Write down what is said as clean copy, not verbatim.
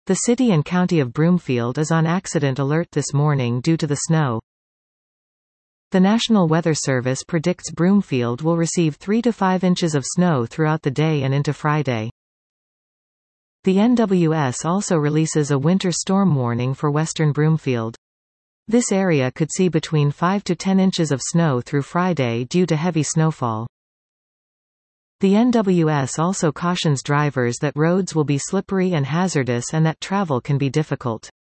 The city and county of Broomfield is on accident alert this morning due to the snow. The National Weather Service predicts Broomfield will receive 3 to 5 inches of snow throughout the day and into Friday. The NWS also releases a winter storm warning for western Broomfield. This area could see between 5 to 10 inches of snow through Friday due to heavy snowfall. The NWS also cautions drivers that roads will be slippery and hazardous and that travel can be difficult.